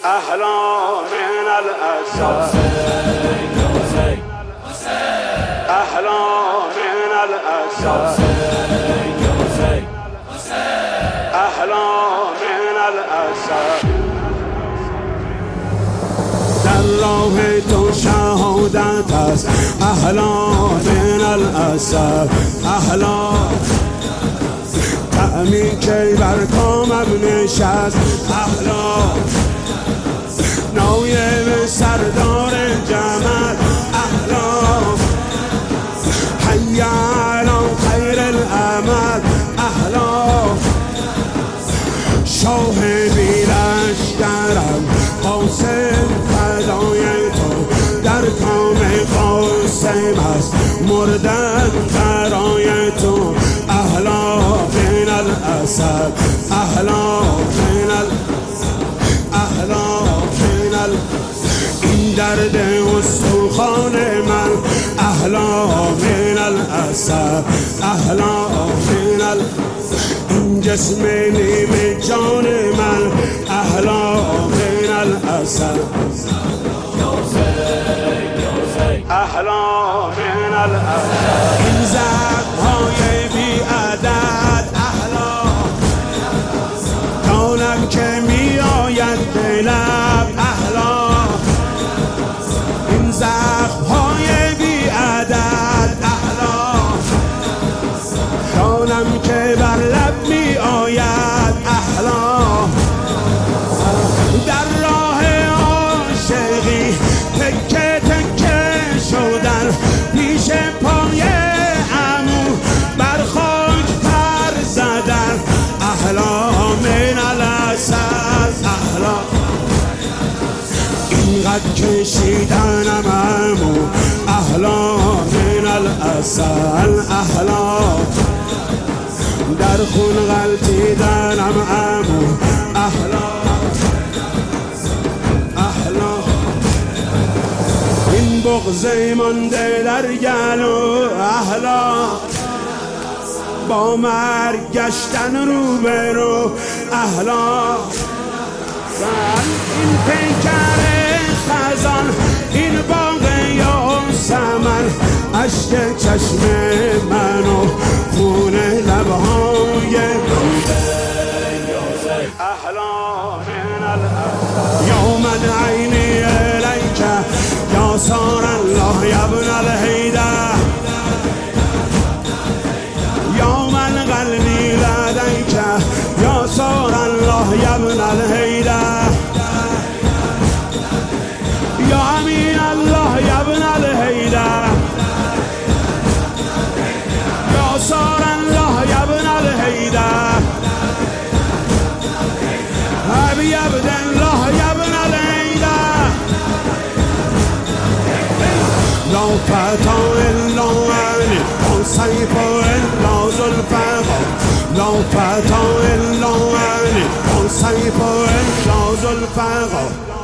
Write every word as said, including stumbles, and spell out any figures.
أحلى من الأسد أحلى من الأسد أحلى من الأسد در راه تو شهادت است احلى من الأسد احلى تعمی که بر کامم نشست احلى نایب سردار جمل احلى حی علی خیر العمل احلى شاه بیلشگرم قاسم فدای تو در کام قاسم است مردن برای تو احلى من الاسد احلى من الاسد احلى من ال این درد استخوان من احلى من الاسد احلى من ال این جسم نیم جان من احلى من الاسد احلى من الاسد این زخم‌های بی عدد احلى دانم که می آید به لب احلى این زخم‌های بی عدد احلى دانم که بر لب می آید احلى در راه عاشقی تکه تکه شدن پیش پای عمو بر خاک پر زدن احلى من الاسد احلى اینقدر کشیدنم عمو احلى من الاسد احلى در خون غلطیدنم عمو احلى احلى این بغض مانده در گلو احلى با مرگ گشتن رو به رو احلى این پیکر خزان این باغ یاسمن اشک چشم منو خون لبهای احلى من الاسد یا من عینی الیک یا سار الله یا ابن الهیدر یا من قلبی لدیک یا سار الله یا ابن الهیدر یا امین الله یا ابن الهیدر یا سار الله یا ابن الهیدر ابی عبدالله یا ابن الهیدر لا فتى الا علی آن سیف الا ذوالفقار لا فتى الا علی آن سیف الا ذوالفقار